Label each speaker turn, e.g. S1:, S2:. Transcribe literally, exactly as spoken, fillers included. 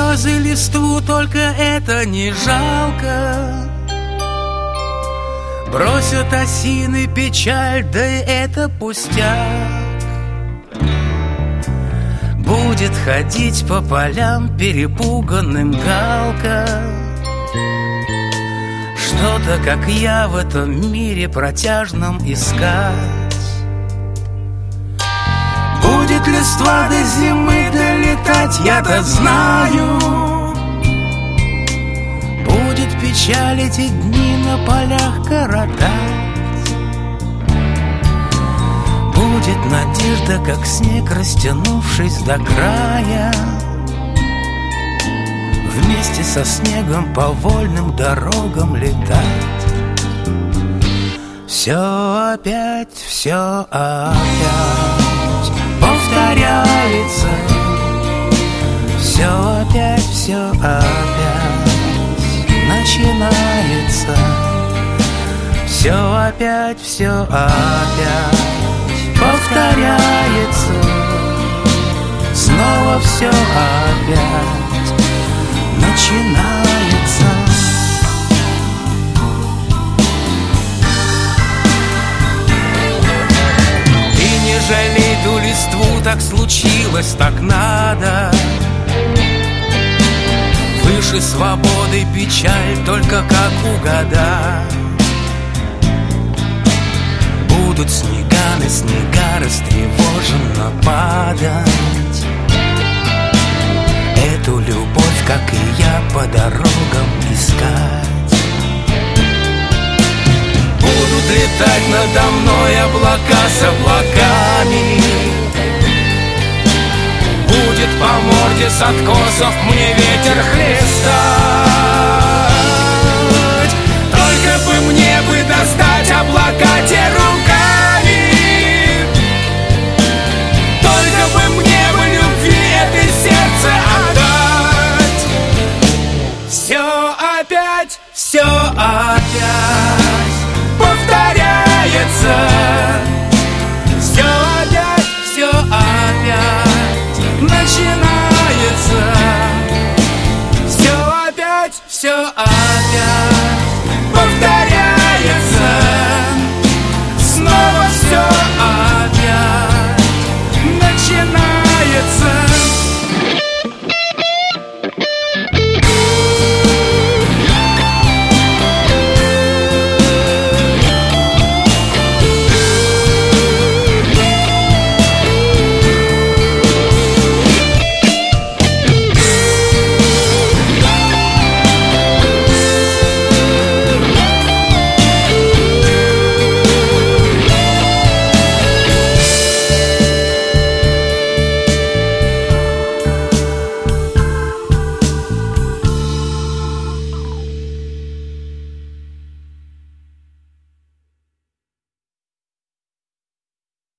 S1: слезы листву, только это не жалко. Бросят осины печаль, да и это пустяк. Будет ходить по полям перепуганным галка. Что-то, как я, в этом мире протяжном искать. Будет листва до зимы долетать, я-то знаю. Будет печаль эти дни на полях коротать. Будет надежда, как снег, растянувшись до края. Вместе со снегом по вольным дорогам летать. Все опять, все опять повторяется. Все опять, все опять начинается. Все опять, все опять повторяется. Снова все опять начинается. И не жалей ту листву, так случилось, так надо. Выше свободы печаль, только как угадать. Будут снега на снега растревоженно падать. Эту любовь, как и я, по дорогам искать. Будут летать надо мной облака с облаками. Будет по морде с откосов мне ветер хлестать.